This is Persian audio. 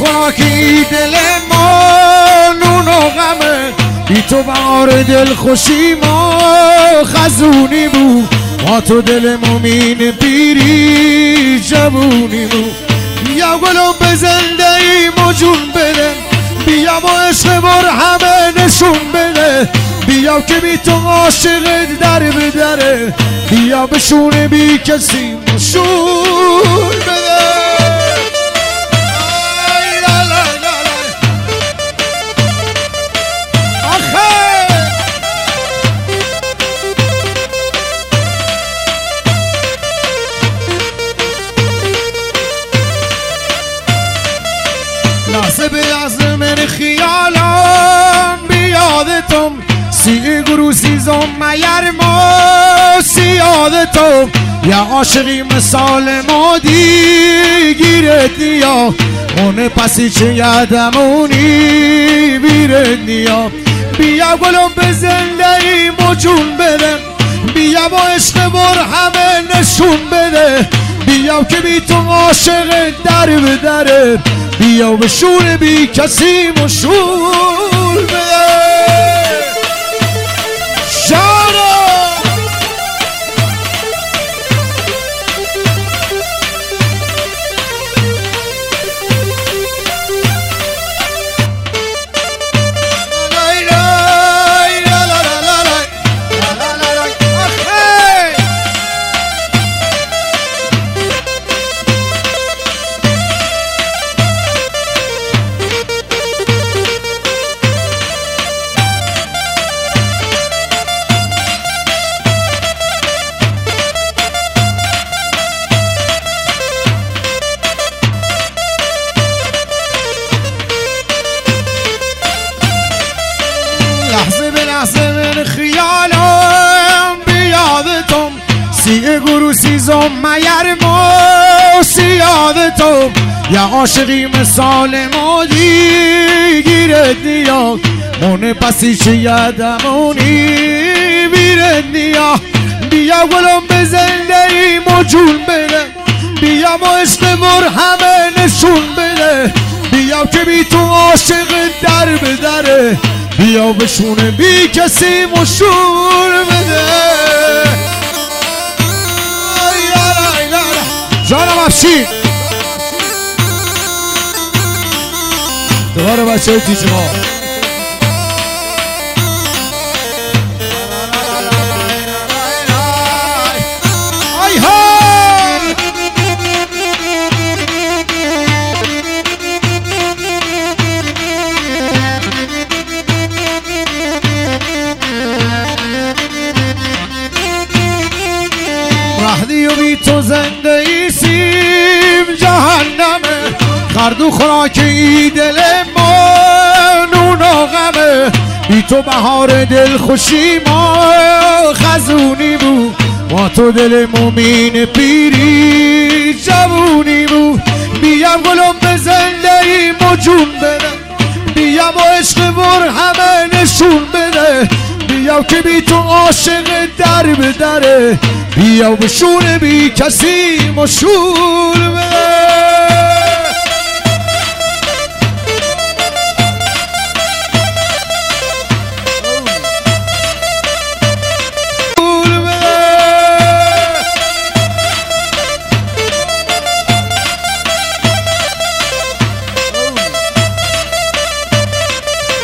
خوراکی دل ما نون و غمه، بی تو بهار دل خوشی ما خزونی بود، با تو دل مومین پیری جوونی بود. بیا گلم به زنده ایم و جون بده، بیا با عشق بر همه نشون بده، بیا که بی تو عاشق در به دره، بیا بشونه بی کسی مشون بده. لحظه به لحظه من خیالم بیادتم، سی گروسی زمیر ما سیادتم، یا عاشقی مثال ما دیگیرت نیا، اون پسی چه یادمونی بیرت نیا. بیا گلم به زنده ایم و جون بده، بیا با عشق بر همه نشون بده، بیا که بی تو عاشق در به دره، بیا به شور بی کسی مشور بده. شارا لحظه به لحظه من خیالم بیادتم، سی گروسی زمیر ما سیادتم، یا عاشقی مثال ما دیگیرت نیا، اون پسی چه یادمونی بیرت نیا. بیا گلم به زنده ایم و جون بده، بیا با عشق بر همه نشون بده، بیا که بی تو عاشق در به دره، بیا بشونه بی کسی مشور بده. جانم افشین دوباره بچه های تیچه ما رهدی و بی تو زنده ایسیم جهنمه، خردو خوراکی دل ما نون و غمه، بی تو بهار دل خوشی ما خزونی بود، با تو دل مومین پیری جوونی بود. بیا گلم به زنده ایم و جون بده، بیا با عشق بر همه نشون بده، بیا که بی تو عاشق در به دره، بیا بشونه بی کسی مشور بده.